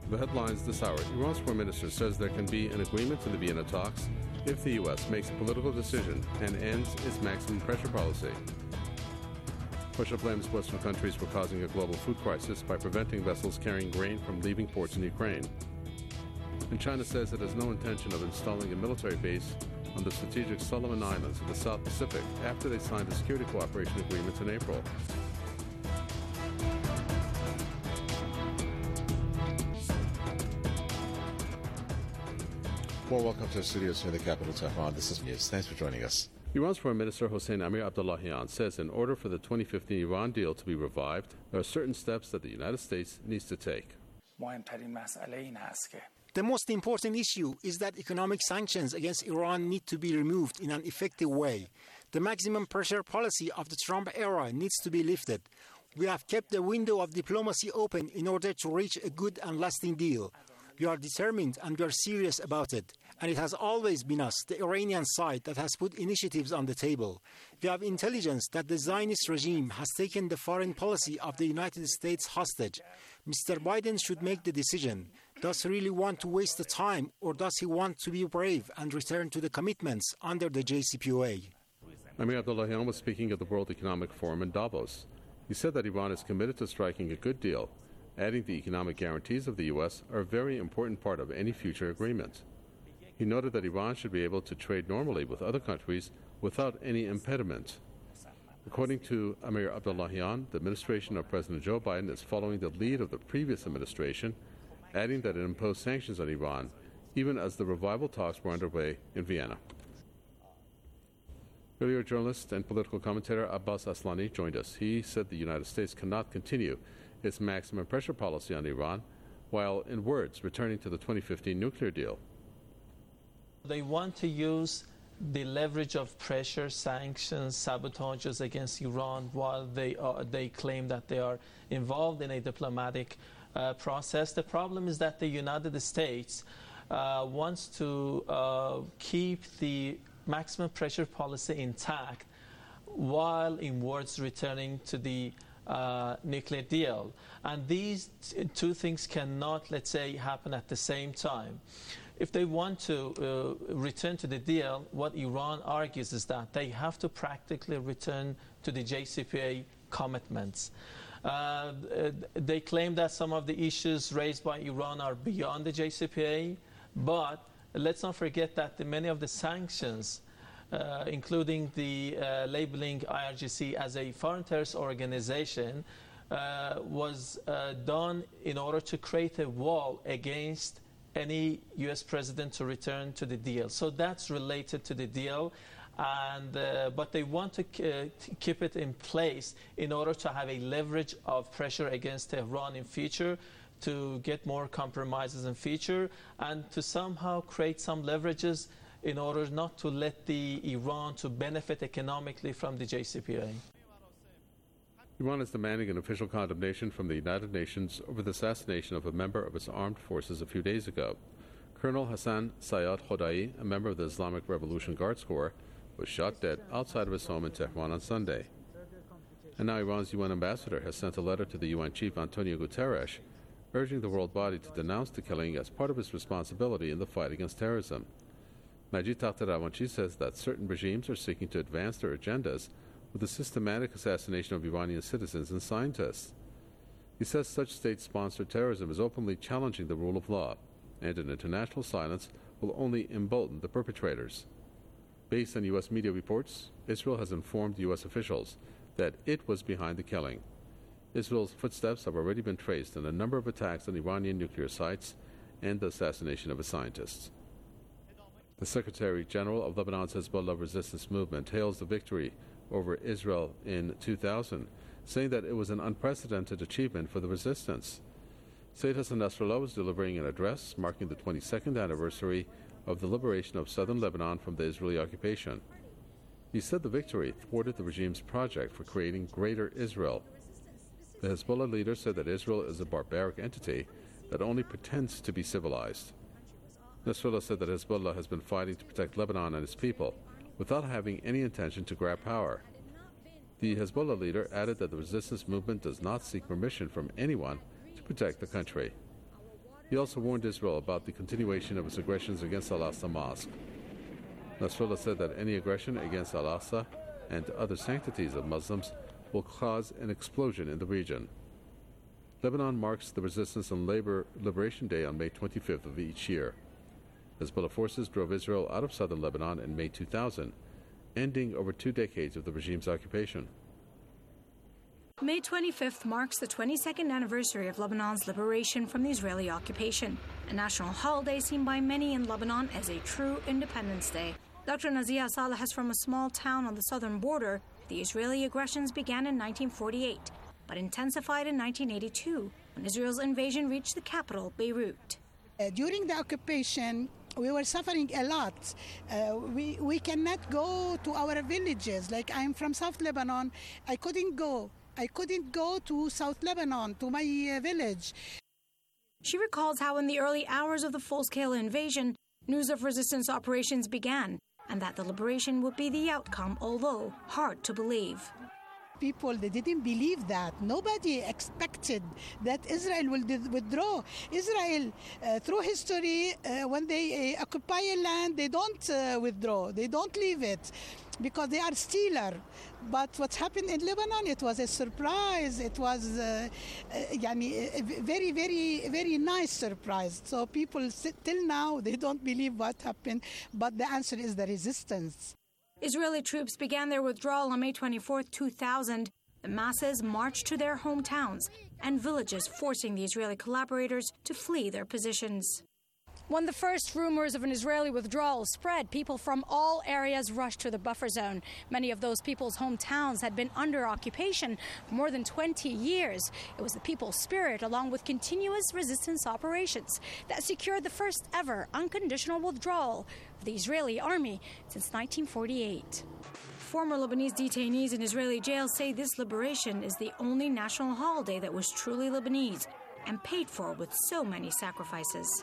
The headlines this hour. Iran's foreign minister says there can be an agreement in the Vienna talks if the U.S. makes a political decision and ends its maximum pressure policy. Russia blames Western countries for causing a global food crisis by preventing vessels carrying grain from leaving ports in Ukraine. And China says it has no intention of installing a military base on the strategic Solomon Islands in the South Pacific after they signed a security cooperation agreement in April. Well, welcome to the studios here in the capital, Tehran. This is News. Thanks for joining us. Iran's Foreign Minister Hossein Amir-Abdollahian says in order for the 2015 Iran deal to be revived, there are certain steps that the United States needs to take. The most important issue is that economic sanctions against Iran need to be removed in an effective way. The maximum pressure policy of the Trump era needs to be lifted. We have kept the window of diplomacy open in order to reach a good and lasting deal. We are determined and we are serious about it. And it has always been us, the Iranian side, that has put initiatives on the table. We have intelligence that the Zionist regime has taken the foreign policy of the United States hostage. Mr. Biden should make the decision. Does he really want to waste the time, or does he want to be brave and return to the commitments under the JCPOA? Amir Abdollahian was speaking at the World Economic Forum in Davos. He said that Iran is committed to striking a good deal, adding the economic guarantees of the U.S. are a very important part of any future agreement. He noted that Iran should be able to trade normally with other countries without any impediment. According to Amir Abdollahian, the administration of President Joe Biden is following the lead of the previous administration, adding that it imposed sanctions on Iran, even as the revival talks were underway in Vienna. Earlier, journalist and political commentator Abbas Aslani joined us. He said the United States cannot continue its maximum pressure policy on Iran, while in words returning to the 2015 nuclear deal. They want to use the leverage of pressure, sanctions, sabotages against Iran while they claim that they are involved in a diplomatic process. The problem is that the United States wants to keep the maximum pressure policy intact while in words returning to the nuclear deal. And these two things cannot, let's say, happen at the same time. If they want to return to the deal, what Iran argues is that they have to practically return to the JCPOA commitments. They claim that some of the issues raised by Iran are beyond the JCPOA, but let's not forget that many of the sanctions, including the labeling IRGC as a foreign terrorist organization, was done in order to create a wall against any U.S. president to return to the deal. So that's related to the deal, and but they want to keep it in place in order to have a leverage of pressure against Tehran in future, to get more compromises in future, and to somehow create some leverages in order not to let the Iran to benefit economically from the JCPOA. Iran is demanding an official condemnation from the United Nations over the assassination of a member of its armed forces a few days ago. Colonel Hassan Sayyad Khodai, a member of the Islamic Revolution Guards Corps, was shot dead outside of his home in Tehran on Sunday. And now Iran's UN ambassador has sent a letter to the UN chief Antonio Guterres, urging the world body to denounce the killing as part of its responsibility in the fight against terrorism. Majid Takht-e-Ravanchi says that certain regimes are seeking to advance their agendas with the systematic assassination of Iranian citizens and scientists. He says such state-sponsored terrorism is openly challenging the rule of law, and an international silence will only embolden the perpetrators. Based on U.S. media reports, Israel has informed U.S. officials that it was behind the killing. Israel's footsteps have already been traced in a number of attacks on Iranian nuclear sites and the assassination of its scientists. The Secretary General of Lebanon's Hezbollah resistance movement hails the victory over Israel in 2000, saying that it was an unprecedented achievement for the resistance. Sayyid Hassan Nasrallah was delivering an address marking the 22nd anniversary of the liberation of southern Lebanon from the Israeli occupation. He said the victory thwarted the regime's project for creating Greater Israel. The Hezbollah leader said that Israel is a barbaric entity that only pretends to be civilized. Nasrallah said that Hezbollah has been fighting to protect Lebanon and its people without having any intention to grab power. The Hezbollah leader added that the resistance movement does not seek permission from anyone to protect the country. He also warned Israel about the continuation of its aggressions against Al-Aqsa Mosque. Nasrallah said that any aggression against Al-Aqsa and other sanctities of Muslims will cause an explosion in the region. Lebanon marks the Resistance and Labor Liberation Day on May 25th of each year. Hezbollah forces drove Israel out of southern Lebanon in May 2000, ending over 2 decades of the regime's occupation. May 25th marks the 22nd anniversary of Lebanon's liberation from the Israeli occupation, a national holiday seen by many in Lebanon as a true Independence Day. Dr. Nazia Saleh is from a small town on the southern border. The Israeli aggressions began in 1948, but intensified in 1982 when Israel's invasion reached the capital, Beirut. During the occupation, we were suffering a lot. We cannot go to our villages. Like, I'm from South Lebanon. I couldn't go to South Lebanon, to my village. She recalls how in the early hours of the full-scale invasion, news of resistance operations began, and that the liberation would be the outcome, although hard to believe. People, they didn't believe that. Nobody expected that Israel will withdraw. Israel, through history, when they occupy a land, they don't withdraw. They don't leave it because they are stealer. But what happened in Lebanon, it was a surprise. It was a very, very, very nice surprise. So people, till now, they don't believe what happened. But the answer is the resistance. Israeli troops began their withdrawal on May 24, 2000. The masses marched to their hometowns and villages, forcing the Israeli collaborators to flee their positions. When the first rumors of an Israeli withdrawal spread, people from all areas rushed to the buffer zone. Many of those people's hometowns had been under occupation for more than 20 years. It was the people's spirit, along with continuous resistance operations, that secured the first ever unconditional withdrawal of the Israeli army since 1948. Former Lebanese detainees in Israeli jails say this liberation is the only national holiday that was truly Lebanese and paid for with so many sacrifices.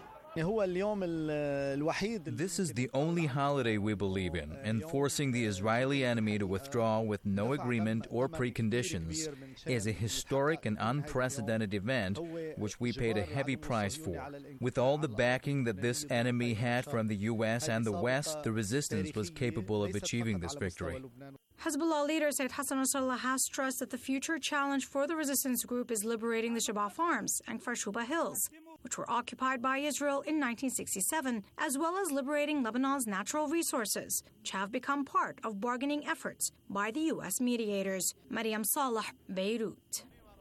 This is the only holiday we believe in, and forcing the Israeli enemy to withdraw with no agreement or preconditions is a historic and unprecedented event which we paid a heavy price for. With all the backing that this enemy had from the U.S. and the West, the resistance was capable of achieving this victory. Hezbollah leader Sayyid Hassan Nasrallah has stressed that the future challenge for the resistance group is liberating the Shabaa Farms and Kfar Shuba Hills, which were occupied by Israel in 1967, as well as liberating Lebanon's natural resources, which have become part of bargaining efforts by the U.S. mediators. Mariam Saleh, Beirut.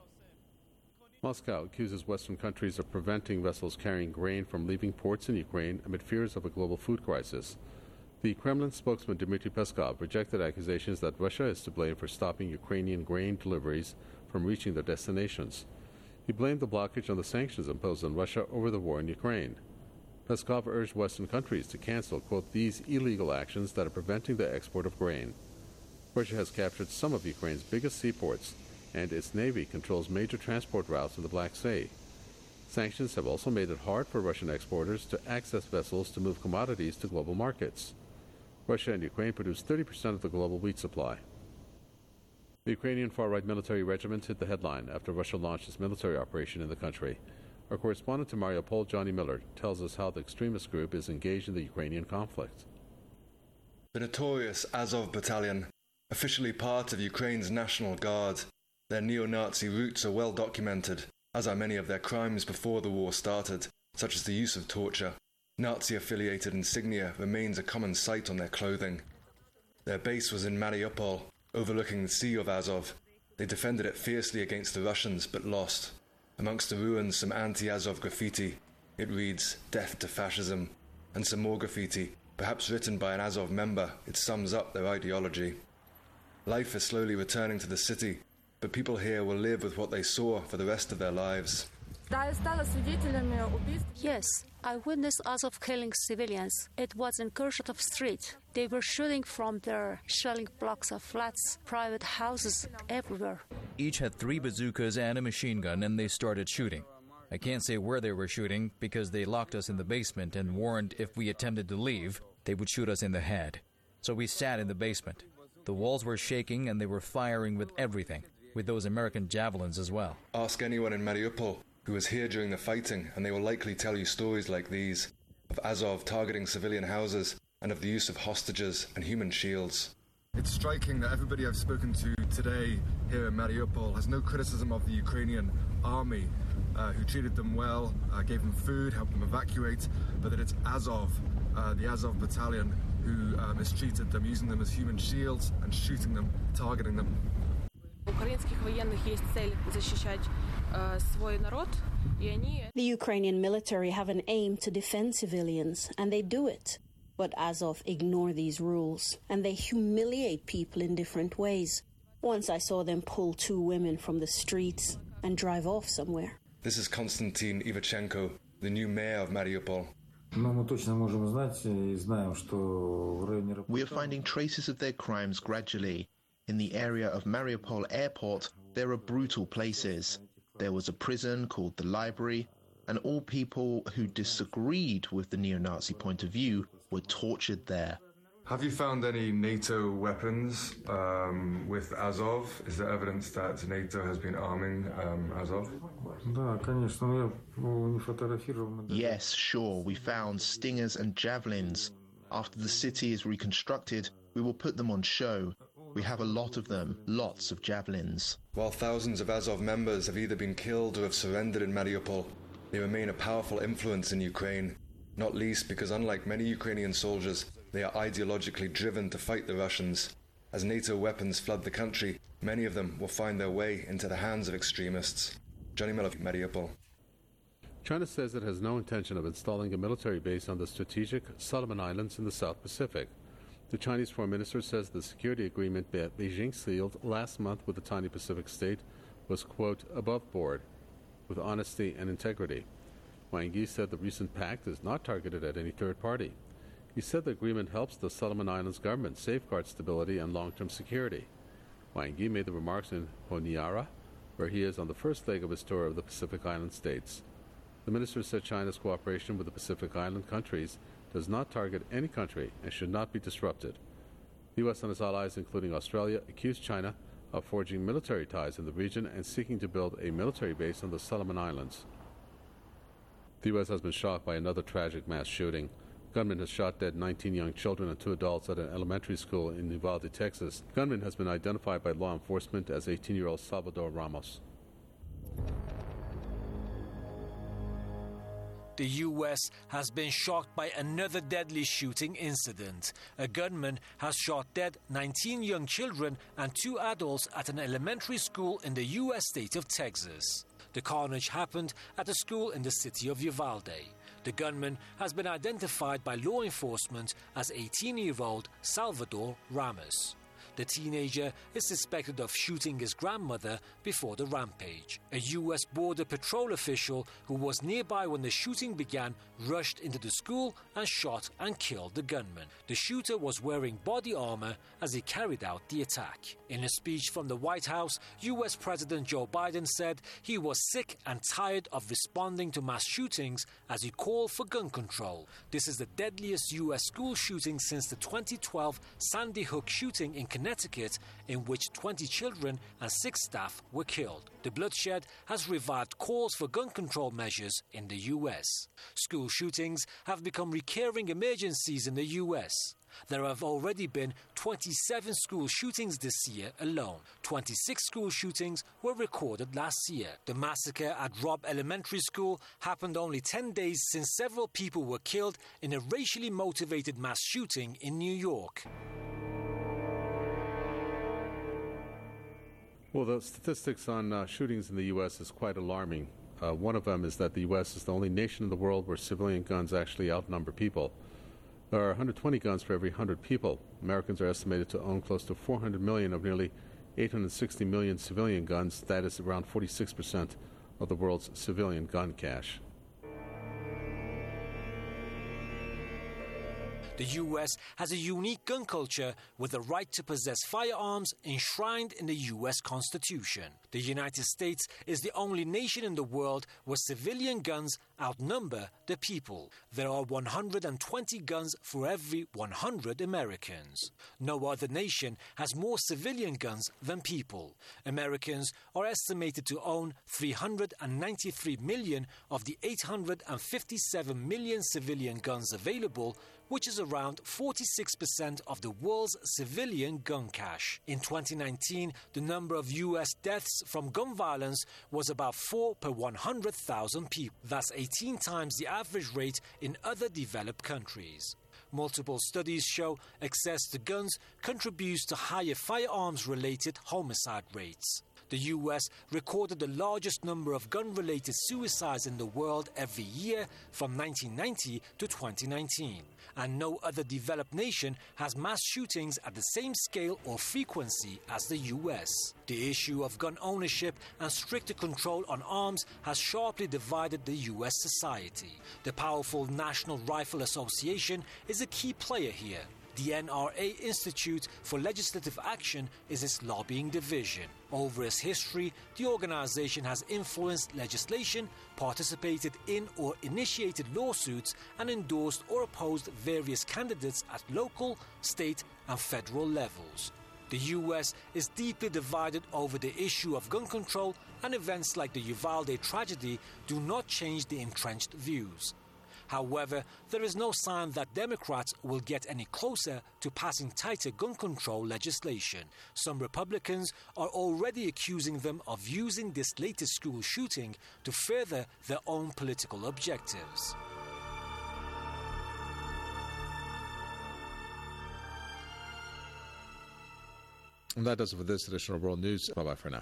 Moscow accuses Western countries of preventing vessels carrying grain from leaving ports in Ukraine amid fears of a global food crisis. The Kremlin spokesman Dmitry Peskov rejected accusations that Russia is to blame for stopping Ukrainian grain deliveries from reaching their destinations. He blamed the blockage on the sanctions imposed on Russia over the war in Ukraine. Peskov urged Western countries to cancel, quote, these illegal actions that are preventing the export of grain. Russia has captured some of Ukraine's biggest seaports, and its navy controls major transport routes in the Black Sea. Sanctions have also made it hard for Russian exporters to access vessels to move commodities to global markets. Russia and Ukraine produce 30% of the global wheat supply. The Ukrainian far-right military regiment hit the headline after Russia launched its military operation in the country. Our correspondent to Mariupol, Johnny Miller, tells us how the extremist group is engaged in the Ukrainian conflict. The notorious Azov Battalion, officially part of Ukraine's National Guard, their neo-Nazi roots are well documented, as are many of their crimes before the war started, such as the use of torture. Nazi-affiliated insignia remains a common sight on their clothing. Their base was in Mariupol, overlooking the Sea of Azov. They defended it fiercely against the Russians, but lost. Amongst the ruins, some anti-Azov graffiti. It reads, "Death to Fascism," and some more graffiti, perhaps written by an Azov member. It sums up their ideology. Life is slowly returning to the city, but people here will live with what they saw for the rest of their lives. Yes, I witnessed Azov killing civilians. It was in Kurchatov Street. They were shooting from there, shelling blocks of flats, private houses, everywhere. Each had 3 bazookas and a machine gun, and they started shooting. I can't say where they were shooting because they locked us in the basement and warned if we attempted to leave, they would shoot us in the head. So we sat in the basement. The walls were shaking and they were firing with everything, with those American javelins as well. Ask anyone in Mariupol. who was here during the fighting, and they will likely tell you stories like these, of Azov targeting civilian houses and of the use of hostages and human shields. It's striking that everybody I've spoken to today here in Mariupol has no criticism of the Ukrainian army, who treated them well, gave them food, helped them evacuate, but that it's Azov, the Azov battalion, who mistreated them, using them as human shields and shooting them, targeting them. The Ukrainian military have an aim to defend civilians, and they do it. But Azov ignore these rules, and they humiliate people in different ways. Once I saw them pull 2 women from the streets and drive off somewhere. This is Konstantin Ivachenko, the new mayor of Mariupol. We are finding traces of their crimes gradually. In the area of Mariupol Airport, there are brutal places. There was a prison called the Library, and all people who disagreed with the neo-Nazi point of view were tortured there. Have you found any NATO weapons with Azov? Is there evidence that NATO has been arming Azov? Yes, sure. We found stingers and javelins. After the city is reconstructed, we will put them on show. We have a lot of them, lots of javelins. While thousands of Azov members have either been killed or have surrendered in Mariupol, they remain a powerful influence in Ukraine, not least because unlike many Ukrainian soldiers, they are ideologically driven to fight the Russians. As NATO weapons flood the country, many of them will find their way into the hands of extremists. Johnny Miller, Mariupol. China says it has no intention of installing a military base on the strategic Solomon Islands in the South Pacific. The Chinese Foreign Minister says the security agreement that Beijing sealed last month with the tiny Pacific state was, quote, above board, with honesty and integrity. Wang Yi said the recent pact is not targeted at any third party. He said the agreement helps the Solomon Islands government safeguard stability and long-term security. Wang Yi made the remarks in Honiara, where he is on the first leg of his tour of the Pacific Island states. The minister said China's cooperation with the Pacific Island countries does not target any country and should not be disrupted. The U.S. and its allies, including Australia, accused China of forging military ties in the region and seeking to build a military base on the Solomon Islands. The U.S. has been shocked by another tragic mass shooting. A gunman has shot dead 19 young children and 2 adults at an elementary school in Uvalde, Texas. The gunman has been identified by law enforcement as 18-year-old Salvador Ramos. The U.S. has been shocked by another deadly shooting incident. A gunman has shot dead 19 young children and 2 adults at an elementary school in the U.S. state of Texas. The carnage happened at a school in the city of Uvalde. The gunman has been identified by law enforcement as 18-year-old Salvador Ramos. The teenager is suspected of shooting his grandmother before the rampage. A U.S. Border Patrol official who was nearby when the shooting began rushed into the school and shot and killed the gunman. The shooter was wearing body armor as he carried out the attack. In a speech from the White House, U.S. President Joe Biden said he was sick and tired of responding to mass shootings as he called for gun control. This is the deadliest U.S. school shooting since the 2012 Sandy Hook shooting in Connecticut, in which 20 children and 6 staff were killed. The bloodshed has revived calls for gun control measures in the U.S. School shootings have become recurring emergencies in the U.S. There have already been 27 school shootings this year alone. 26 school shootings were recorded last year. The massacre at Robb Elementary School happened only 10 days since several people were killed in a racially motivated mass shooting in New York. Well, the statistics on shootings in the U.S. is quite alarming. One of them is that the U.S. is the only nation in the world where civilian guns actually outnumber people. There are 120 guns for every 100 people. Americans are estimated to own close to 400 million of nearly 860 million civilian guns. That is around 46% of the world's civilian gun cache. The U.S. has a unique gun culture with the right to possess firearms enshrined in the U.S. Constitution. The United States is the only nation in the world where civilian guns outnumber the people. There are 120 guns for every 100 Americans. No other nation has more civilian guns than people. Americans are estimated to own 393 million of the 857 million civilian guns available, which is around 46% of the world's civilian gun cache. In 2019, the number of U.S. deaths from gun violence was about 4 per 100,000 people. That's 18 times the average rate in other developed countries. Multiple studies show access to guns contributes to higher firearms-related homicide rates. The U.S. recorded the largest number of gun-related suicides in the world every year from 1990 to 2019. And no other developed nation has mass shootings at the same scale or frequency as the U.S. The issue of gun ownership and stricter control on arms has sharply divided the U.S. society. The powerful National Rifle Association is a key player here. The NRA Institute for Legislative Action is its lobbying division. Over its history, the organization has influenced legislation, participated in or initiated lawsuits, and endorsed or opposed various candidates at local, state, and federal levels. The U.S. is deeply divided over the issue of gun control, and events like the Uvalde tragedy do not change the entrenched views. However, there is no sign that Democrats will get any closer to passing tighter gun control legislation. Some Republicans are already accusing them of using this latest school shooting to further their own political objectives. And that does it for this edition of World News. Bye-bye for now.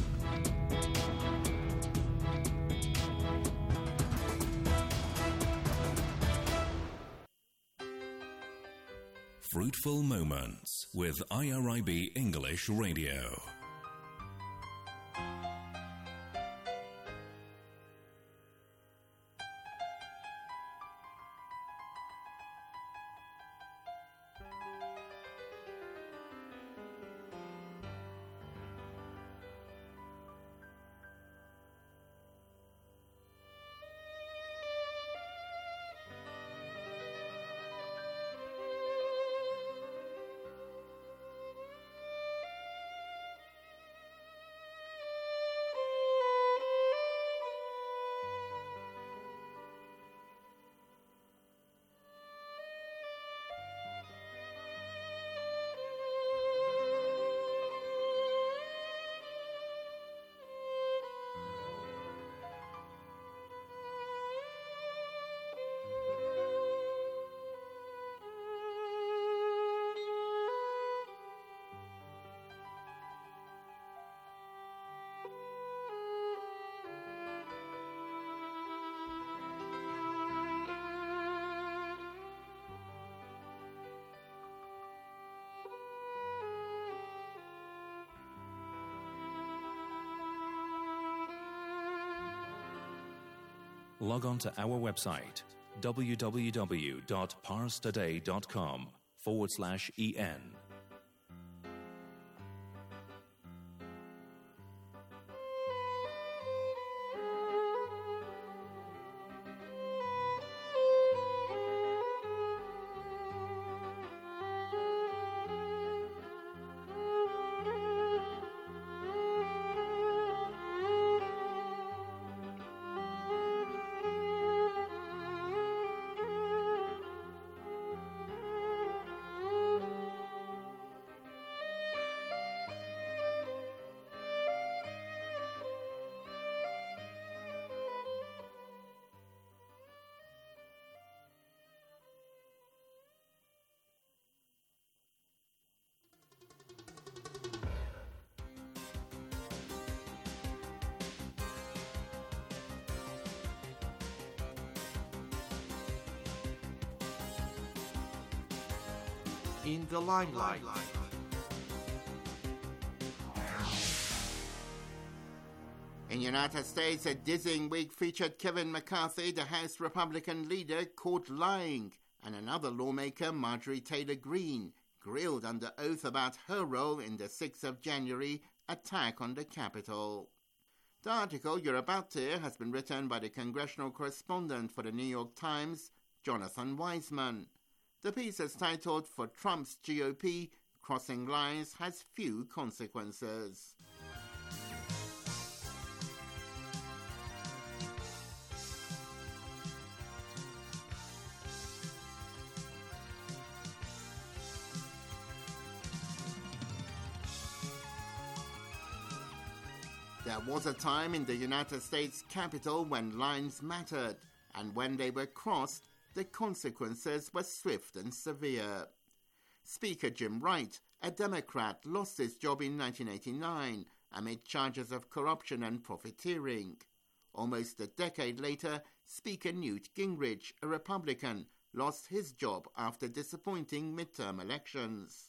Fruitful Moments with IRIB English Radio. Log on to our website, www.parstoday.com/en. In the limelight. In the United States, a dizzying week featured Kevin McCarthy, the House Republican leader, caught lying and another lawmaker, Marjorie Taylor Greene, grilled under oath about her role in the 6th of January attack on the Capitol. The article you're about to hear has been written by the congressional correspondent for the New York Times, Jonathan Weisman. The piece is titled, "For Trump's GOP, Crossing Lines Has Few Consequences." There was a time in the United States Capitol when lines mattered, and when they were crossed, the consequences were swift and severe. Speaker Jim Wright, a Democrat, lost his job in 1989 amid charges of corruption and profiteering. Almost a decade later, Speaker Newt Gingrich, a Republican, lost his job after disappointing midterm elections.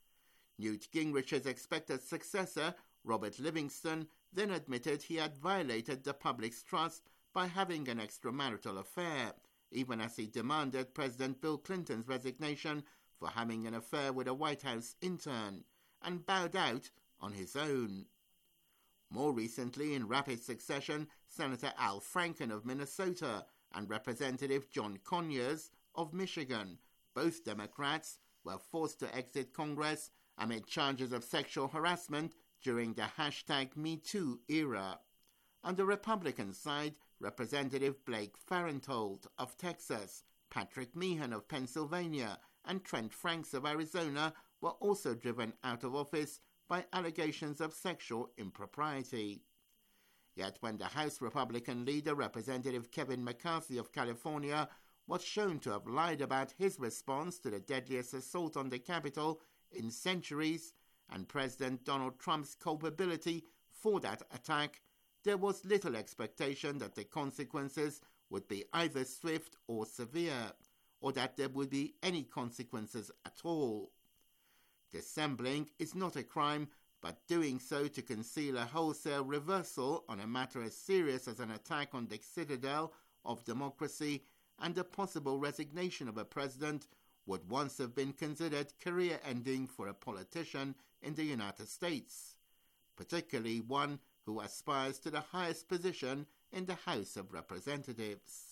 Newt Gingrich's expected successor, Robert Livingston, then admitted he had violated the public's trust by having an extramarital affair, even as he demanded President Bill Clinton's resignation for having an affair with a White House intern, and bowed out on his own. More recently, in rapid succession, Senator Al Franken of Minnesota and Representative John Conyers of Michigan, both Democrats, were forced to exit Congress amid charges of sexual harassment during the #MeToo era. On the Republican side, Representative Blake Farenthold of Texas, Patrick Meehan of Pennsylvania, and Trent Franks of Arizona were also driven out of office by allegations of sexual impropriety. Yet when the House Republican leader, Representative Kevin McCarthy of California, was shown to have lied about his response to the deadliest assault on the Capitol in centuries, and President Donald Trump's culpability for that attack, there was little expectation that the consequences would be either swift or severe, or that there would be any consequences at all. Dissembling is not a crime, but doing so to conceal a wholesale reversal on a matter as serious as an attack on the citadel of democracy and the possible resignation of a president would once have been considered career-ending for a politician in the United States, particularly one who aspires to the highest position in the House of Representatives.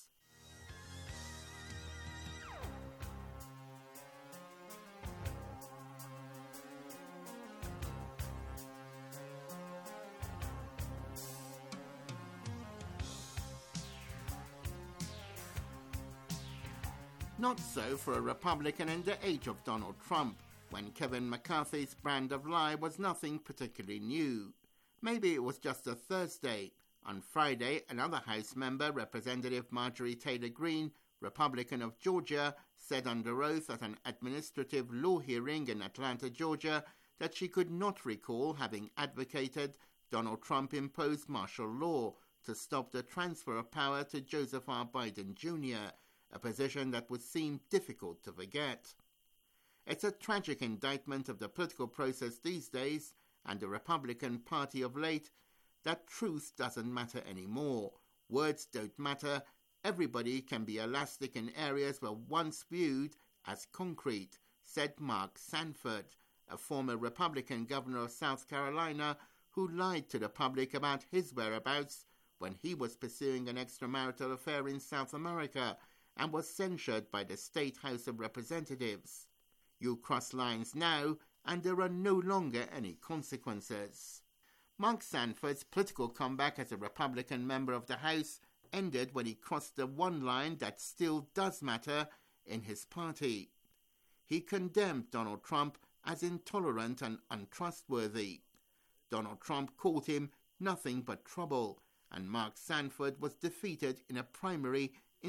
Not so for a Republican in the age of Donald Trump, when Kevin McCarthy's brand of lie was nothing particularly new. Maybe it was just a Thursday. On Friday, another House member, Representative Marjorie Taylor Greene, Republican of Georgia, said under oath at an administrative law hearing in Atlanta, Georgia, that she could not recall having advocated Donald Trump impose martial law to stop the transfer of power to Joseph R. Biden Jr., a position that would seem difficult to forget. It's a tragic indictment of the political process these days and the Republican Party of late that truth doesn't matter anymore. Words don't matter. Everybody can be elastic in areas where once viewed as concrete, said Mark Sanford, a former Republican governor of South Carolina who lied to the public about his whereabouts when he was pursuing an extramarital affair in South America and was censured by the State House of Representatives. You cross lines now, and there are no longer any consequences. Mark Sanford's political comeback as a Republican member of the House ended when he crossed the one line that still does matter in his party. He condemned Donald Trump as intolerant and untrustworthy. Donald Trump called him nothing but trouble, and Mark Sanford was defeated in a primary in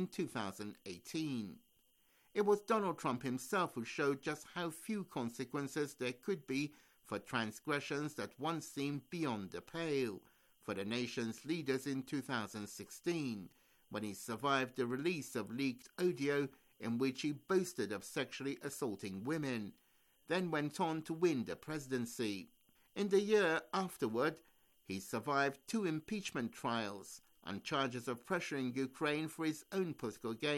2018. It was Donald Trump himself who showed just how few consequences there could be for transgressions that once seemed beyond the pale for the nation's leaders in 2016, when he survived the release of leaked audio in which he boasted of sexually assaulting women, then went on to win the presidency. In the year afterward, he survived 2 impeachment trials on charges of pressuring Ukraine for his own political gain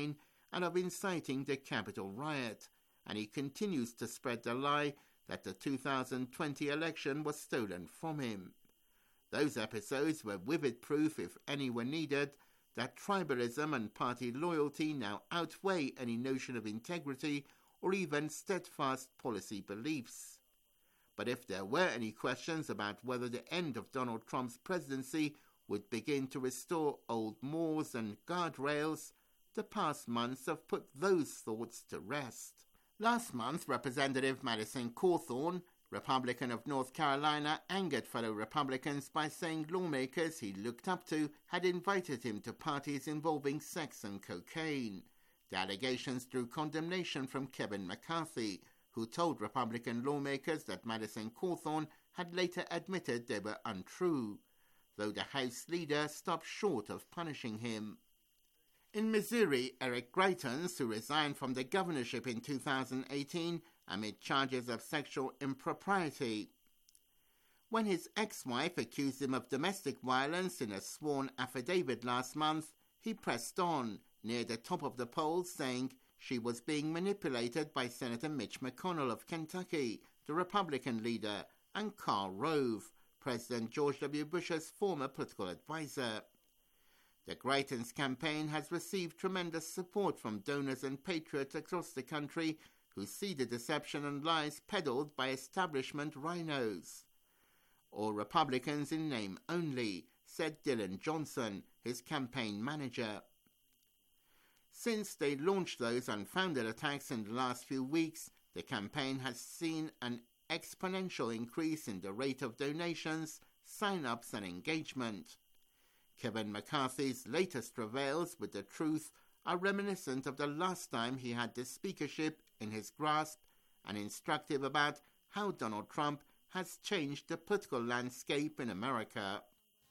and of inciting the Capitol riot, and he continues to spread the lie that the 2020 election was stolen from him. Those episodes were vivid proof, if any were needed, that tribalism and party loyalty now outweigh any notion of integrity or even steadfast policy beliefs. But if there were any questions about whether the end of Donald Trump's presidency would begin to restore old mores and guardrails, the past months have put those thoughts to rest. Last month, Representative Madison Cawthorn, Republican of North Carolina, angered fellow Republicans by saying lawmakers he looked up to had invited him to parties involving sex and cocaine. The allegations drew condemnation from Kevin McCarthy, who told Republican lawmakers that Madison Cawthorn had later admitted they were untrue, though the House leader stopped short of punishing him. In Missouri, Eric Greitens, who resigned from the governorship in 2018 amid charges of sexual impropriety. When his ex-wife accused him of domestic violence in a sworn affidavit last month, he pressed on, near the top of the polls, saying she was being manipulated by Senator Mitch McConnell of Kentucky, the Republican leader, and Karl Rove, President George W. Bush's former political advisor. The Greitens campaign has received tremendous support from donors and patriots across the country who see the deception and lies peddled by establishment rhinos. All Republicans in name only, said Dylan Johnson, his campaign manager. Since they launched those unfounded attacks in the last few weeks, the campaign has seen an exponential increase in the rate of donations, sign-ups and engagement. Kevin McCarthy's latest travails with the truth are reminiscent of the last time he had the speakership in his grasp and instructive about how Donald Trump has changed the political landscape in America.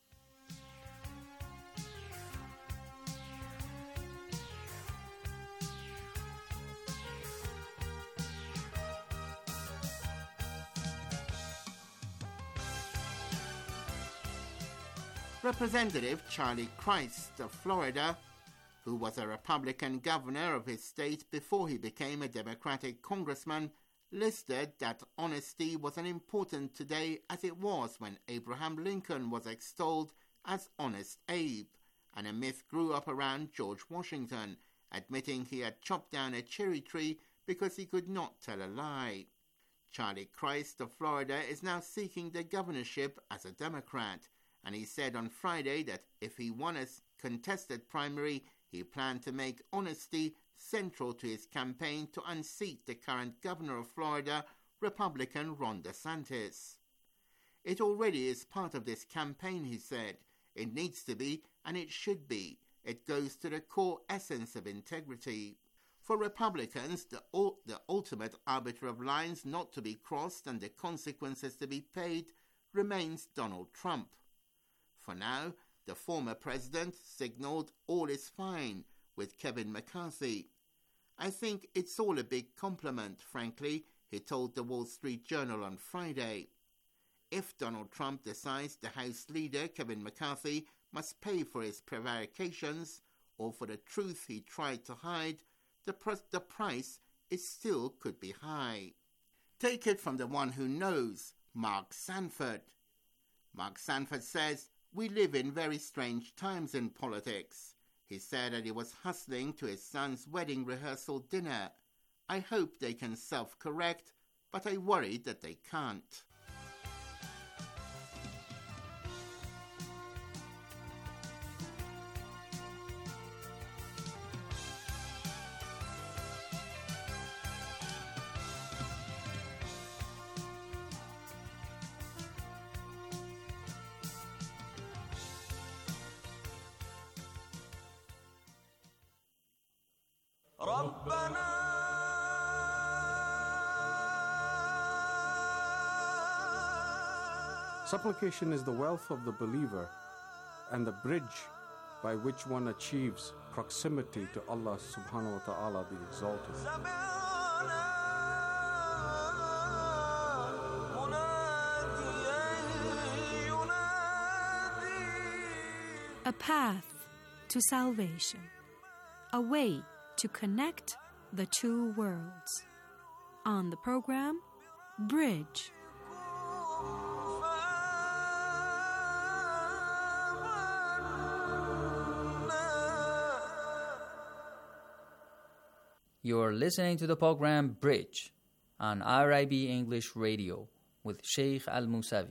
Representative Charlie Crist of Florida, who was a Republican governor of his state before he became a Democratic congressman, listed that honesty was as important today as it was when Abraham Lincoln was extolled as Honest Abe, and a myth grew up around George Washington, admitting he had chopped down a cherry tree because he could not tell a lie. Charlie Crist of Florida is now seeking the governorship as a Democrat, and he said on Friday that if he won a contested primary, he planned to make honesty central to his campaign to unseat the current governor of Florida, Republican Ron DeSantis. It already is part of this campaign, he said. It needs to be, and it should be. It goes to the core essence of integrity. For Republicans, the ultimate arbiter of lines not to be crossed and the consequences to be paid remains Donald Trump. For now, the former president signaled all is fine with Kevin McCarthy. I think it's all a big compliment, frankly, he told the Wall Street Journal on Friday. If Donald Trump decides the House leader, Kevin McCarthy, must pay for his prevarications or for the truth he tried to hide, the price still could be high. Take it from the one who knows, Mark Sanford. Mark Sanford says, "We live in very strange times in politics." He said that he was hustling to his son's wedding rehearsal dinner. "I hope they can self-correct, but I worry that they can't." Supplication is the wealth of the believer and the bridge by which one achieves proximity to Allah subhanahu wa ta'ala the exalted. A path to salvation, a way to connect the two worlds. On the program, Bridge. You're listening to the program Bridge on RIB English Radio with Sheikh Al-Musavi.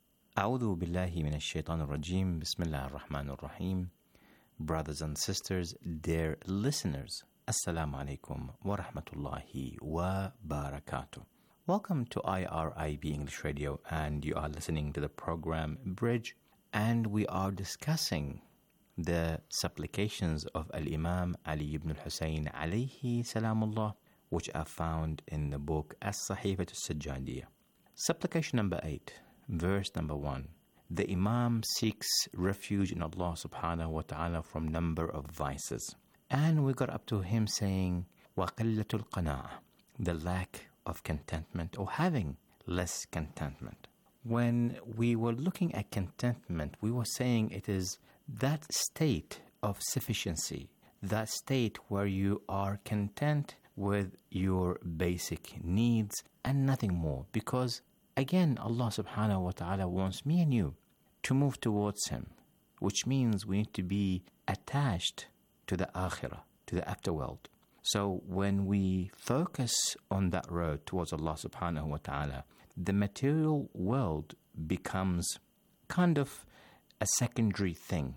أعوذ بالله من الشيطان الرجيم. بسم الله الرحمن الرحيم. Brothers and sisters, dear listeners, Assalamu alaikum wa rahmatullahi wa barakatuh. Welcome to IRIB English Radio, and you are listening to the program Bridge, and we are discussing the supplications of Al-Imam Ali ibn al-Husayn alayhi salamullah, which are found in the book As-Sahifatu As-Sajjadiyah. Supplication number 8, verse number 1. The Imam seeks refuge in Allah subhanahu wa ta'ala from number of vices. And we got up to him saying, وَقِلَّةُ الْقَنَاعَةِ, the lack of contentment or having less contentment. When we were looking at contentment, we were saying it is that state of sufficiency, that state where you are content with your basic needs and nothing more. Because again, Allah subhanahu wa ta'ala wants me and you to move towards Him, which means we need to be attached to the akhirah, to the afterworld. So when we focus on that road towards Allah subhanahu wa ta'ala, the material world becomes kind of a secondary thing.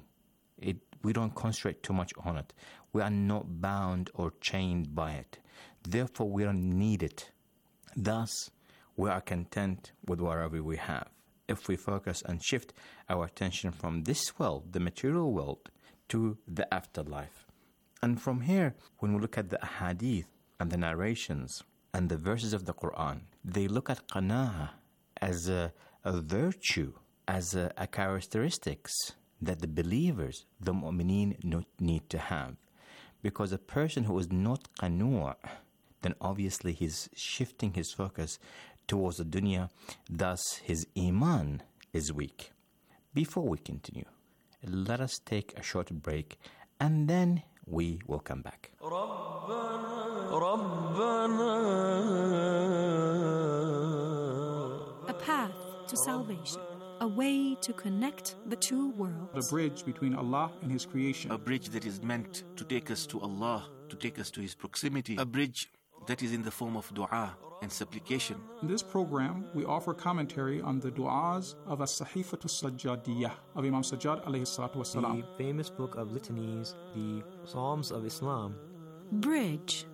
We don't concentrate too much on it. We are not bound or chained by it. Therefore, we don't need it. Thus, we are content with whatever we have. If we focus and shift our attention from this world, the material world, to the afterlife. And from here, when we look at the ahadith and the narrations and the verses of the Quran, they look at qana'ah as a virtue, as a characteristics that the believers, the mu'mineen, need to have. Because a person who is not qanu', then obviously he's shifting his focus towards the dunya, thus his iman is weak. Before we continue, let us take a short break and then we will come back. A path to salvation. A way to connect the two worlds. The bridge between Allah and His creation. A bridge that is meant to take us to Allah, to take us to His proximity. A bridge that is in the form of dua and supplication. In this program, we offer commentary on the du'as of As-Sahifatu As-Sajjadiyah of Imam Sajjad alayhi salatu wasalam. The famous book of litanies, the Psalms of Islam. Bridge.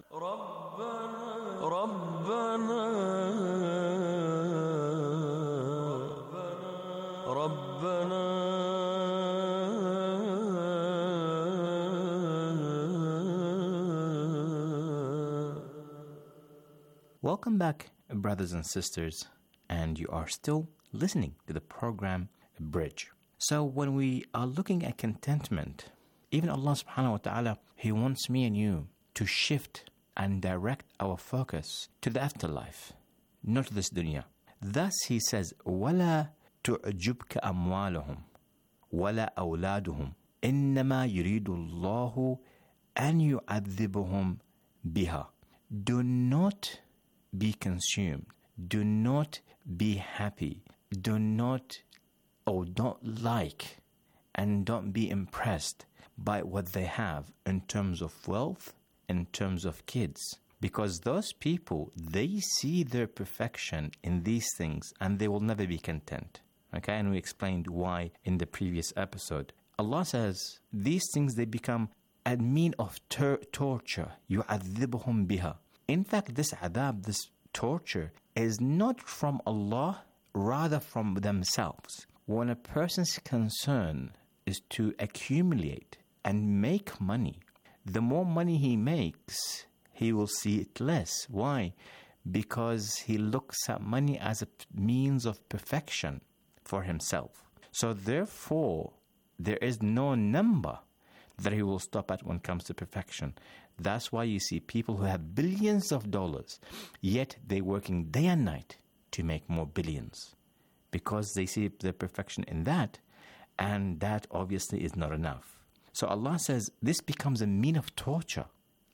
Welcome back, brothers and sisters, and you are still listening to the program Bridge. So when we are looking at contentment, even Allah subhanahu wa ta'ala, He wants me and you to shift and direct our focus to the afterlife, not to this dunya. Thus He says, وَلَا تُعْجُبْكَ أَمْوَالُهُمْ وَلَا أَوْلَادُهُمْ إِنَّمَا يُرِيدُ اللَّهُ أَنْ يُعَذِّبُهُمْ بِهَا. Do not be consumed. Do not be happy. Do not or don't like and don't be impressed by what they have in terms of wealth, in terms of kids. Because those people, they see their perfection in these things and they will never be content. Okay, and we explained why in the previous episode. Allah says these things, they become a mean of torture. يُعَذِّبُهُمْ بِهَا. In fact, this adab, this torture, is not from Allah, rather from themselves. When a person's concern is to accumulate and make money, the more money he makes, he will see it less. Why? Because he looks at money as a means of perfection for himself. So therefore, there is no number that he will stop at when it comes to perfection. That's why you see people who have billions of dollars, yet they're working day and night to make more billions, because they see the perfection in that, and that obviously is not enough. So Allah says this becomes a mean of torture.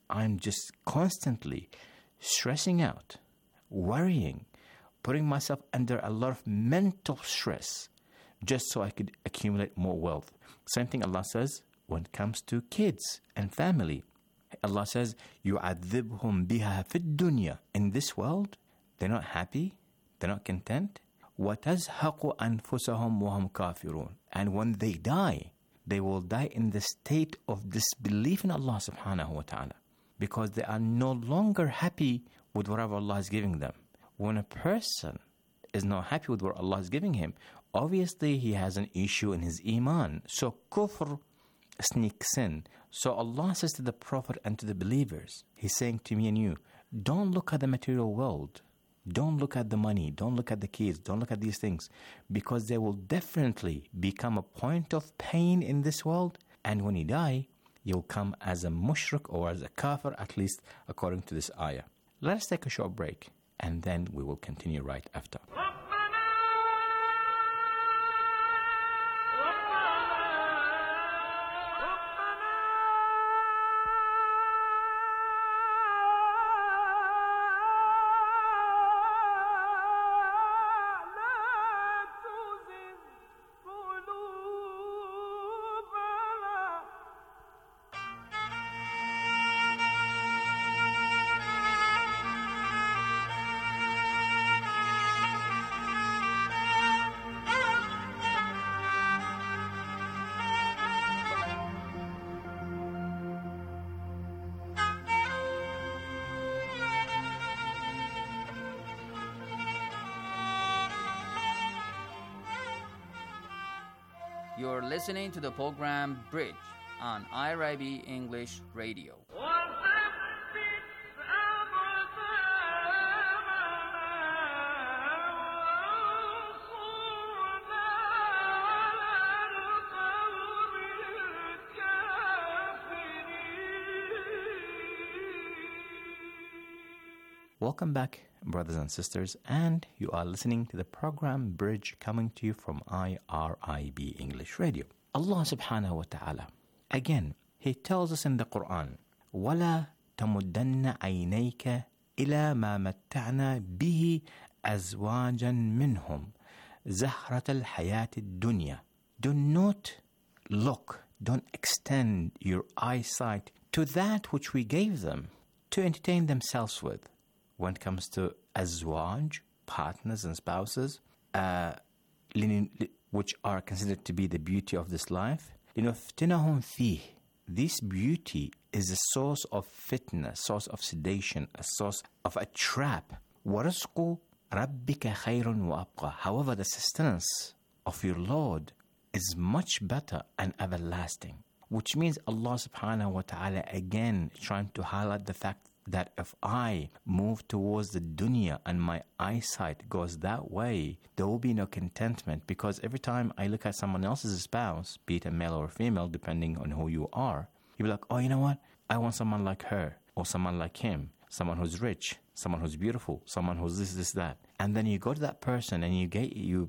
I'm just constantly stressing out, worrying, putting myself under a lot of mental stress just so I could accumulate more wealth. Same thing Allah says when it comes to kids and family. Allah says, يُعَذِّبْهُمْ بِهَا فِي الدُّنْيَا. In this world, they're not happy, they're not content. وَتَزْهَقُ أَنفُسَهُمْ وَهُمْ كَافِرُونَ. And when they die, they will die in the state of disbelief in Allah subhanahu wa ta'ala, because they are no longer happy with whatever Allah is giving them. When a person is not happy with what Allah is giving him, obviously he has an issue in his iman. So kufr sneaks in. So Allah says to the Prophet and to the believers, He's saying to me and you, don't look at the material world. Don't look at the money. Don't look at the kids. Don't look at these things, because they will definitely become a point of pain in this world. And when you die, you'll come as a mushrik or as a kafir, at least according to this ayah. Let us take a short break, and then we will continue right after. You're listening to the program Bridge on IRIB English Radio. Welcome back, brothers and sisters, and you are listening to the program Bridge, coming to you from IRIB English Radio. Allah subhanahu wa ta'ala, again, He tells us in the Quran, وَلَا تَمُدَّنَّ عَيْنَيْكَ إِلَى مَا مَتَّعْنَا بِهِ أَزْوَاجًا مِّنْهُمْ زَهْرَةَ الْحَيَاةِ الدُّنْيَا. Do not look, don't extend your eyesight to that which we gave them to entertain themselves with. When it comes to azwaj, partners and spouses, which are considered to be the beauty of this life, لِنُفْتِنَهُمْ فِيهِ. This beauty is a source of fitna, source of sedation, a source of a trap. وَرِزْقُ رَبِّكَ خَيْرٌ وَأَبْقَى. However, the sustenance of your Lord is much better and everlasting. Which means Allah subhanahu wa ta'ala again trying to highlight the fact that if I move towards the dunya and my eyesight goes that way, there will be no contentment, because every time I look at someone else's spouse, be it a male or a female, depending on who you are, you'll be like, oh, you know what? I want someone like her, or someone like him, someone who's rich, someone who's beautiful, someone who's this, that. And then you go to that person and you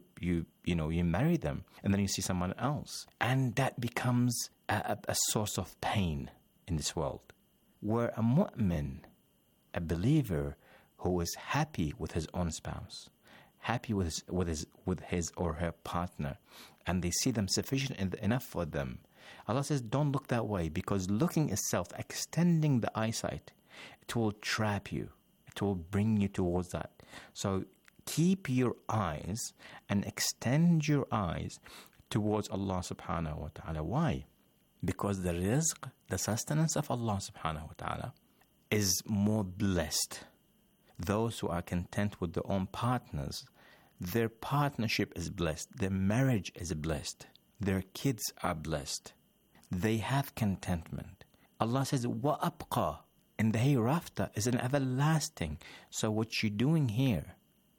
marry them, and then you see someone else. And that becomes a source of pain in this world. Where a mu'min, a believer who is happy with his own spouse, happy with his or her partner, and they see them sufficient enough for them, Allah says, don't look that way, because looking itself, extending the eyesight, it will trap you. It will bring you towards that. So keep your eyes and extend your eyes towards Allah subhanahu wa ta'ala. Why? Because the rizq, the sustenance of Allah subhanahu wa ta'ala, is more blessed. Those who are content with their own partners, their partnership is blessed, their marriage is blessed, their kids are blessed. They have contentment. Allah says, وَأَبْقَى. In the hereafter is an everlasting. So what you're doing here,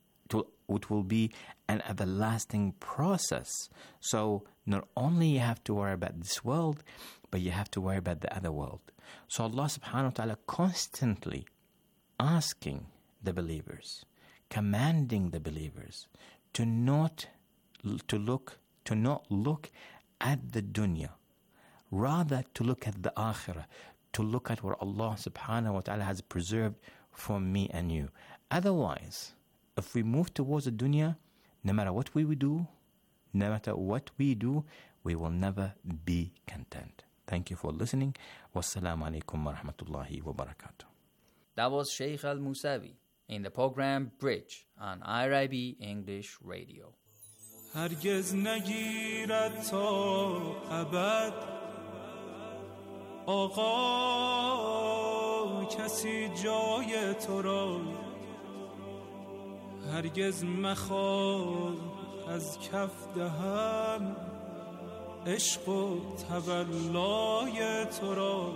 it will be an everlasting process. So not only you have to worry about this world, but you have to worry about the other world. So Allah subhanahu wa ta'ala constantly asking the believers, commanding the believers to not look at the dunya, rather to look at the akhirah, to look at what Allah subhanahu wa ta'ala has preserved for me and you. Otherwise, if we move towards the dunya, no matter what we do, we will never be content. Thank you for listening. Wassalamu alaikum wa rahmatullahi wa barakatuh. That was Sheikh Al-Musawi in the program Bridge on IRIB English Radio. هرگز نگیرد تا ابد آقا کسی جای تو را هرگز مخواه از کف دهم عشق و تولای تو را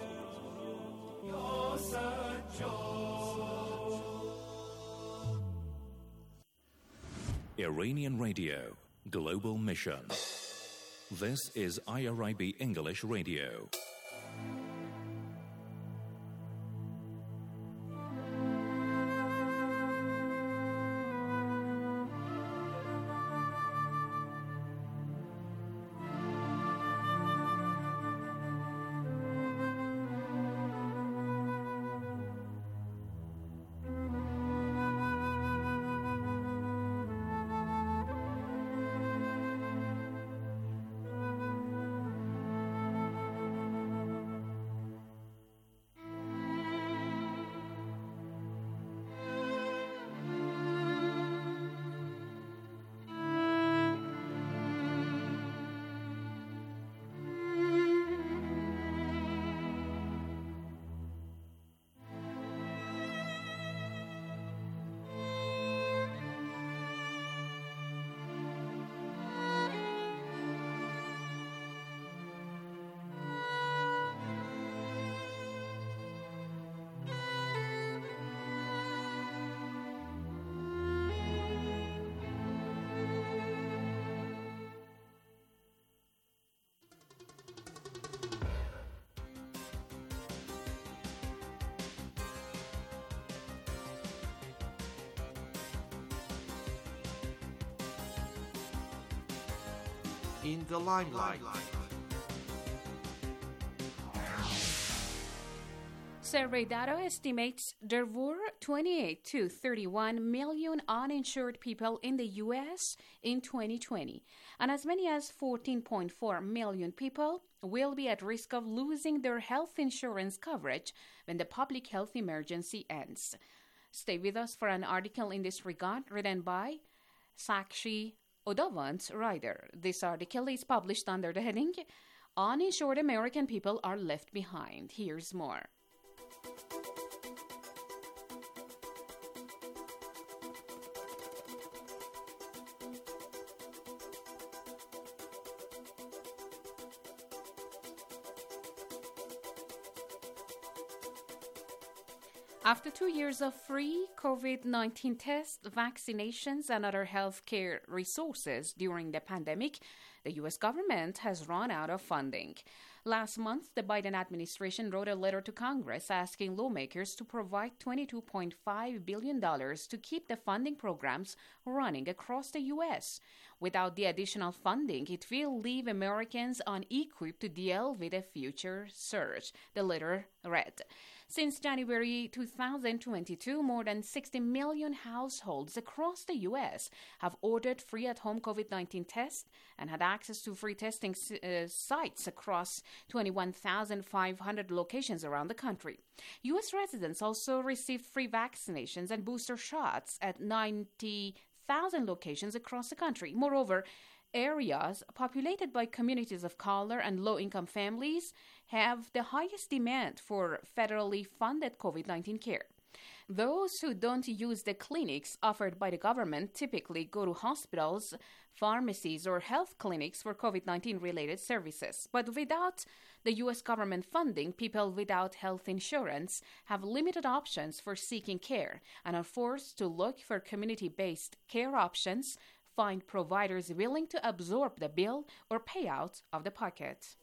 یا سجاد. Iranian Radio, Global Mission. This is IRIB English Radio. In the limelight. Survey data estimates there were 28 to 31 million uninsured people in the U.S. in 2020, and as many as 14.4 million people will be at risk of losing their health insurance coverage when the public health emergency ends. Stay with us for an article in this regard written by Sakshi Odavant Ryder. This article is published under the heading, Uninsured American People Are Left Behind. Here's more. After 2 years of free COVID-19 tests, vaccinations, and other healthcare resources during the pandemic, the U.S. government has run out of funding. Last month, the Biden administration wrote a letter to Congress asking lawmakers to provide $22.5 billion to keep the funding programs running across the U.S. Without the additional funding, it will leave Americans unequipped to deal with a future surge, the letter read. Since January 2022, more than 60 million households across the U.S. have ordered free at-home COVID-19 tests and had access to free testing sites across 21,500 locations around the country. U.S. residents also received free vaccinations and booster shots at 90,000 locations across the country. Moreover, areas populated by communities of color and low-income families have the highest demand for federally funded COVID-19 care. Those who don't use the clinics offered by the government typically go to hospitals, pharmacies, or health clinics for COVID-19 related services. But without the U.S. government funding, people without health insurance have limited options for seeking care and are forced to look for community-based care options, find providers willing to absorb the bill, or pay out of the pocket.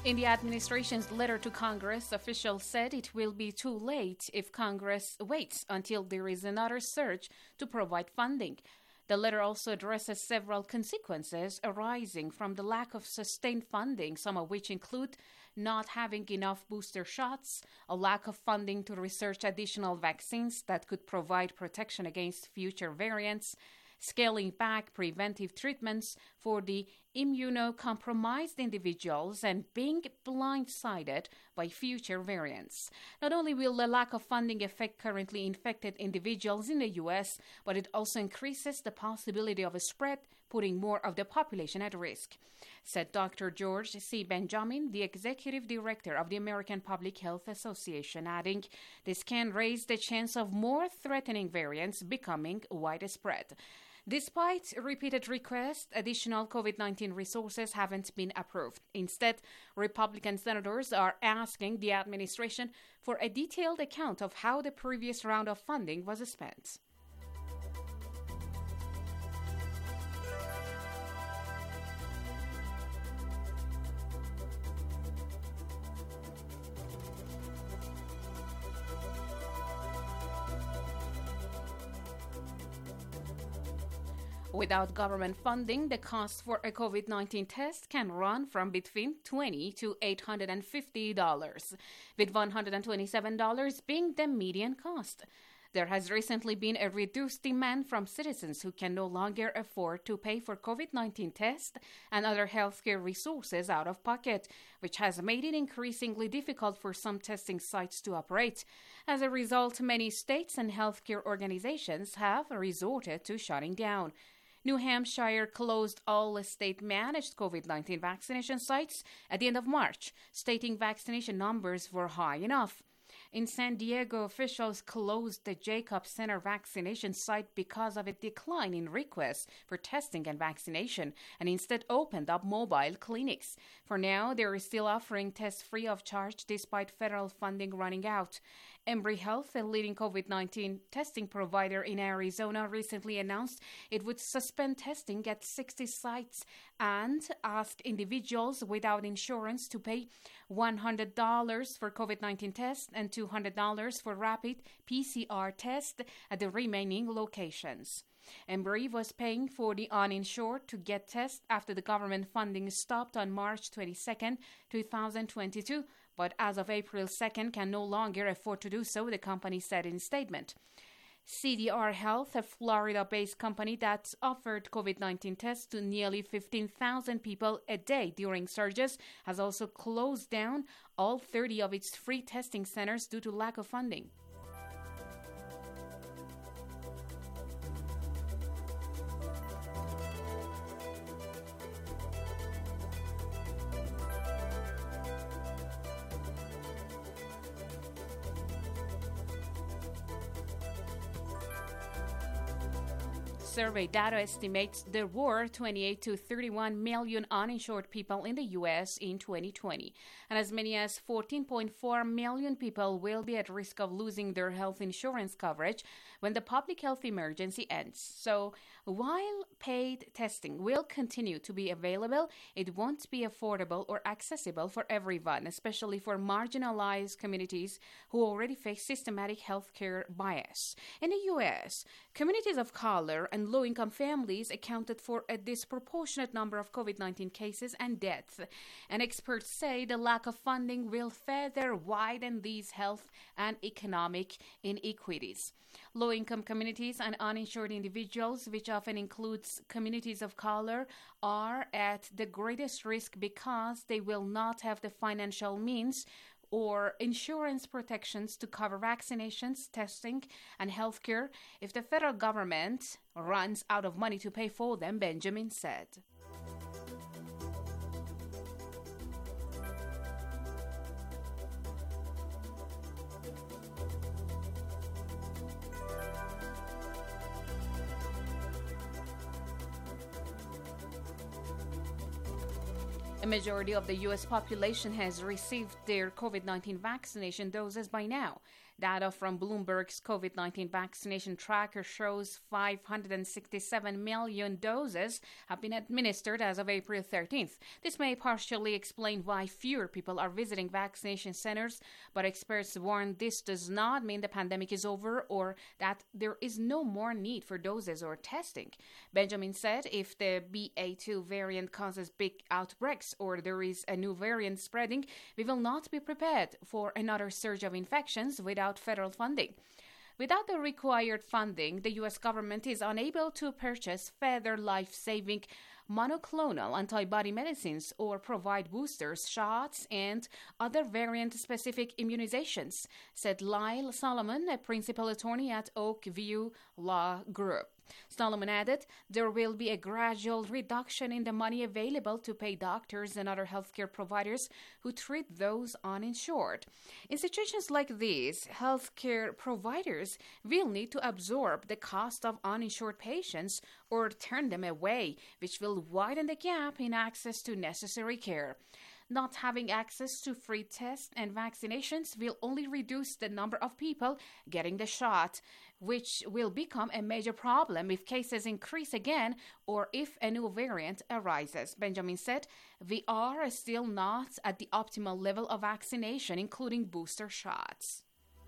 In the administration's letter to Congress, officials said it will be too late if Congress waits until there is another surge to provide funding. The letter also addresses several consequences arising from the lack of sustained funding, some of which include not having enough booster shots, a lack of funding to research additional vaccines that could provide protection against future variants, scaling back preventive treatments for the immunocompromised individuals, and being blindsided by future variants. Not only will the lack of funding affect currently infected individuals in the U.S., but it also increases the possibility of a spread, putting more of the population at risk, said Dr. George C. Benjamin, the executive director of the American Public Health Association, adding, "This can raise the chance of more threatening variants becoming widespread." Despite repeated requests, additional COVID-19 resources haven't been approved. Instead, Republican senators are asking the administration for a detailed account of how the previous round of funding was spent. Without government funding, the cost for a COVID-19 test can run from between $20 to $850, with $127 being the median cost. There has recently been a reduced demand from citizens who can no longer afford to pay for COVID-19 tests and other healthcare resources out of pocket, which has made it increasingly difficult for some testing sites to operate. As a result, many states and healthcare organizations have resorted to shutting down. New Hampshire closed all state-managed COVID-19 vaccination sites at the end of March, stating vaccination numbers were high enough. In San Diego, officials closed the Jacob Center vaccination site because of a decline in requests for testing and vaccination, and instead opened up mobile clinics. For now, they are still offering tests free of charge despite federal funding running out. Embry Health, a leading COVID-19 testing provider in Arizona, recently announced it would suspend testing at 60 sites and ask individuals without insurance to pay $100 for COVID-19 tests and $200 for rapid PCR tests at the remaining locations. Embry was paying for the uninsured to get tests after the government funding stopped on March 22, 2022, but as of April 2nd can no longer afford to do so, the company said in a statement. CDR Health, a Florida-based company that offered COVID-19 tests to nearly 15,000 people a day during surges, has also closed down all 30 of its free testing centers due to lack of funding. Survey data estimates there were 28 to 31 million uninsured people in the U.S. in 2020, and as many as 14.4 million people will be at risk of losing their health insurance coverage when the public health emergency ends. So, while paid testing will continue to be available, it won't be affordable or accessible for everyone, especially for marginalized communities who already face systematic healthcare bias. In the U.S., communities of color and low-income families accounted for a disproportionate number of COVID-19 cases and deaths, and experts say the lack of funding will further widen these health and economic inequities. Low-income communities and uninsured individuals, which often includes communities of color, are at the greatest risk because they will not have the financial means or insurance protections to cover vaccinations, testing, and healthcare if the federal government runs out of money to pay for them, Benjamin said. A majority of the U.S. population has received their COVID-19 vaccination doses by now. Data from Bloomberg's COVID-19 vaccination tracker shows 567 million doses have been administered as of April 13th. This may partially explain why fewer people are visiting vaccination centers, but experts warn this does not mean the pandemic is over or that there is no more need for doses or testing. Benjamin said if the BA2 variant causes big outbreaks or there is a new variant spreading, we will not be prepared for another surge of infections without federal funding. Without the required funding, the U.S. government is unable to purchase further life-saving monoclonal antibody medicines or provide boosters, shots, and other variant-specific immunizations, said Lyle Solomon, a principal attorney at Oak View Law Group. Solomon added, there will be a gradual reduction in the money available to pay doctors and other healthcare providers who treat those uninsured. In situations like these, healthcare providers will need to absorb the cost of uninsured patients or turn them away, which will widen the gap in access to necessary care. Not having access to free tests and vaccinations will only reduce the number of people getting the shot, which will become a major problem if cases increase again or if a new variant arises. Benjamin said, we are still not at the optimal level of vaccination, including booster shots.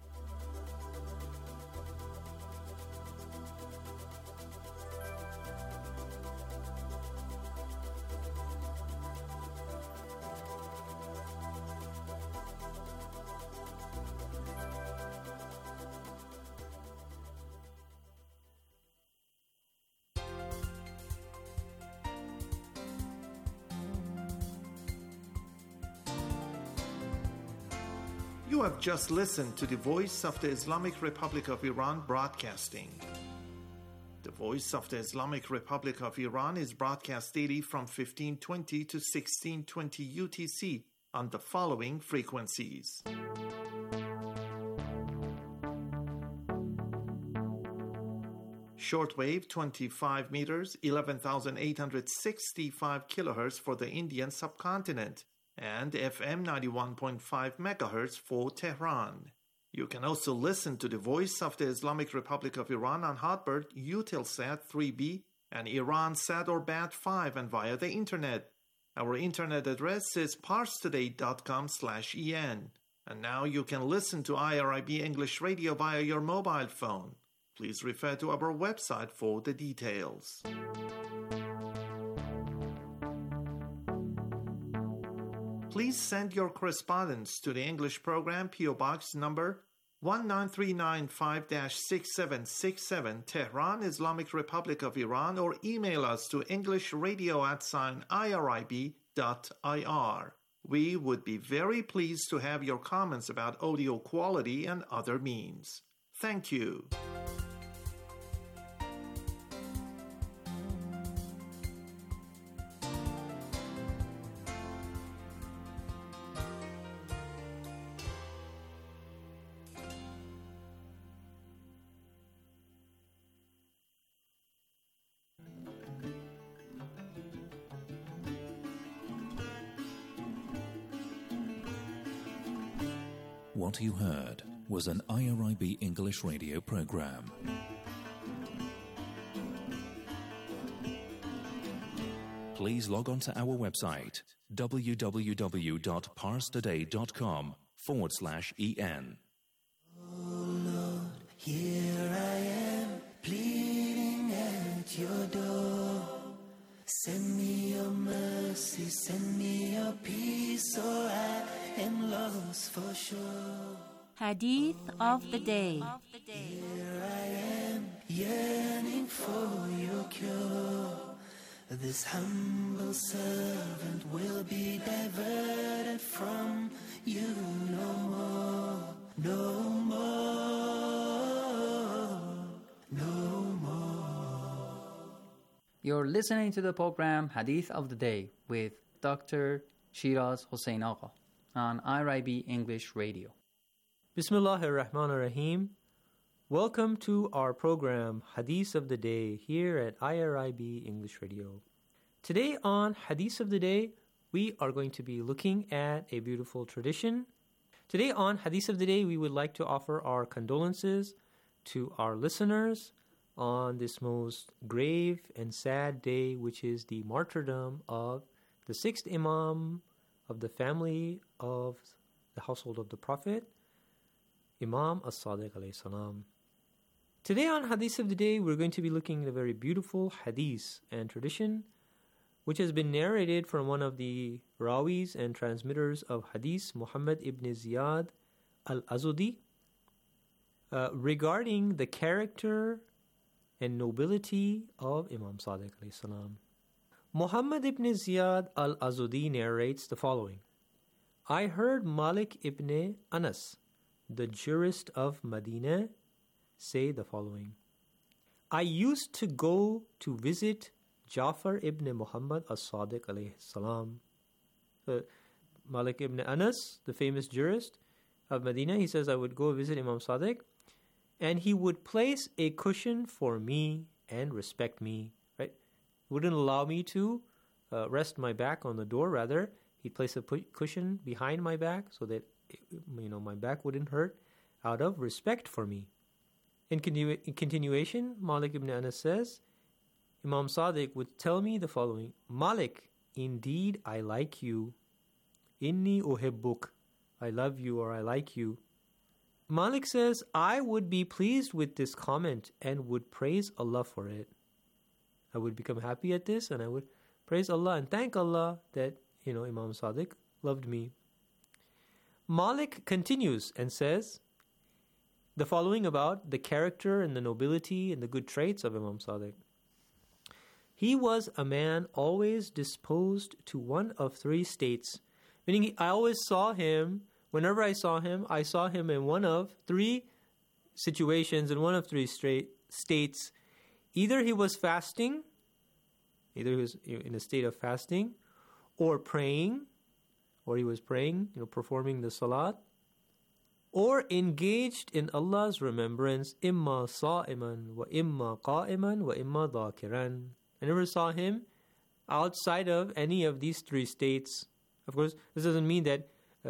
You have just listened to the Voice of the Islamic Republic of Iran broadcasting. The Voice of the Islamic Republic of Iran is broadcast daily from 1520 to 1620 UTC on the following frequencies. Shortwave 25 meters, 11,865 kilohertz for the Indian subcontinent, and FM 91.5 megahertz for Tehran. You can also listen to the Voice of the Islamic Republic of Iran on Hotbird, Eutelsat 3B, and Iransat or Bat5 and via the internet. Our internet address is parstoday.com/en. And now you can listen to IRIB English Radio via your mobile phone. Please refer to our website for the details. Please send your correspondence to the English program PO Box number 19395-6767 Tehran, Islamic Republic of Iran, or email us to englishradio@irib.ir. We would be very pleased to have your comments about audio quality and other means. Thank you. What you heard was an IRIB English radio program. Please log on to our website www.parstoday.com/en. Oh Lord, here I am, pleading at your door. Send me your mercy, send me your peace, or I am lost for sure. Hadith of the day. Here I am, yearning for your cure. This humble servant will be diverted from you no more, no more, no more. You're listening to the program Hadith of the Day with Dr. Shiraz Hossein Agha on IRIB English Radio. Bismillahir Rahmanir Rahim. Welcome to our program Hadith of the Day here at IRIB English Radio. Today on Hadith of the Day, we are going to be looking at a beautiful tradition Today on Hadith of the Day, we would like to offer our condolences to our listeners on this most grave and sad day, which is the martyrdom of the 6th Imam of the family of the household of the Prophet, Imam As-Sadiq alayhi salam. Today on Hadith of the Day, we're going to be looking at a very beautiful hadith and tradition which has been narrated from one of the rawis and transmitters of hadith, Muhammad ibn Ziyad al-Azudi, regarding the character and nobility of Imam Sadiq alayhi salam. Muhammad ibn Ziyad al-Azudi narrates the following. I heard Malik ibn Anas, the jurist of Medina, say the following. I used to go to visit Ja'far ibn Muhammad as-Sadiq alayhi salam. Malik ibn Anas, the famous jurist of Medina, he says, I would go visit Imam Sadiq and he would place a cushion for me and respect me. Right? He wouldn't allow me to rest my back on the door. Rather, he'd place a cushion behind my back so that my back wouldn't hurt out of respect for me. In continuation, Malik ibn Anas says, Imam Sadiq would tell me the following. Malik, indeed I like you. Inni uhibbuk. I love you or I like you. Malik says, I would be pleased with this comment and would praise Allah for it. I would become happy at this and I would praise Allah and thank Allah that, Imam Sadiq loved me. Malik continues and says the following about the character and the nobility and the good traits of Imam Sadiq. He was a man always disposed to one of three states. Meaning, I always saw him, whenever I saw him in one of three situations, in one of three states. Either he was fasting, either he was in a state of fasting, or praying, or he was praying, performing the salat, or engaged in Allah's remembrance, imma sa'iman, wa imma qa'iman, wa imma dhakiran. I never saw him outside of any of these three states. Of course, this doesn't mean that,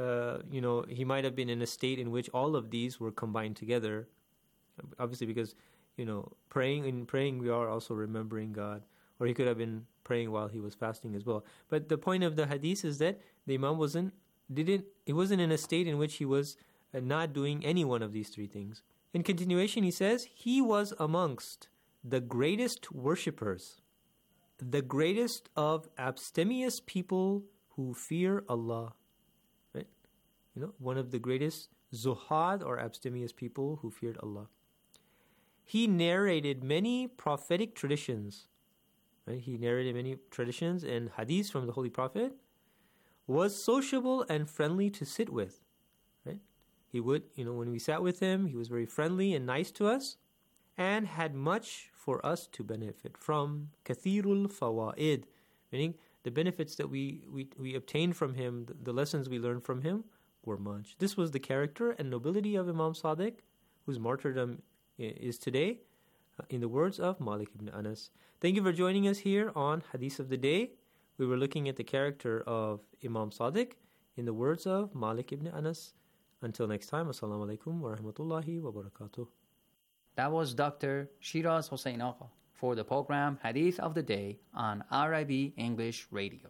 he might have been in a state in which all of these were combined together. Obviously, because, praying we are also remembering God. Or he could have been praying while he was fasting as well. But the point of the hadith is that the Imam wasn't in a state in which he was not doing any one of these three things. In continuation, he says, he was amongst the greatest worshippers, the greatest of abstemious people who fear Allah. Right? One of the greatest zuhad or abstemious people who feared Allah. He narrated many prophetic traditions. Right? He narrated many traditions and hadiths from the Holy Prophet. Was sociable and friendly to sit with. Right? He would, when we sat with him, he was very friendly and nice to us, and had much for us to benefit from. Kathirul fawaid, meaning the benefits that we obtained from him, the lessons we learned from him, were much. This was the character and nobility of Imam Sadiq, whose martyrdom is today, in the words of Malik ibn Anas. Thank you for joining us here on Hadith of the Day. We were looking at the character of Imam Sadiq in the words of Malik ibn Anas. Until next time, Assalamu alaikum wa rahmatullahi wa barakatuh. That was Dr. Shiraz Hossein Agha for the program Hadith of the Day on RIB English Radio.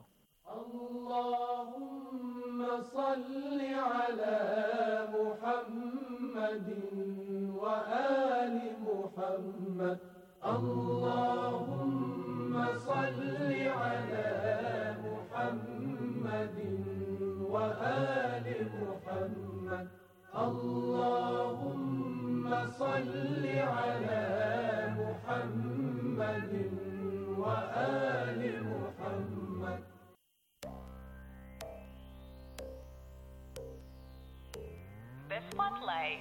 Allahumma salli ala Muhammadin wa ali Muhammad. Allahumma salli ala Muhammadin wa ali Muhammad. Allahumma salli ala Muhammadin wa ali Muhammad. The Spotlight.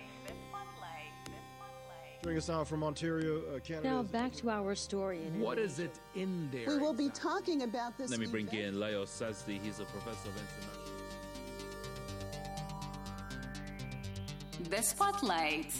Joining us now from Ontario, Canada. Now back to our story. What is it in there? We will be talking about this. Let me bring in Leo Sazdi. He's a professor of international. The Spotlight.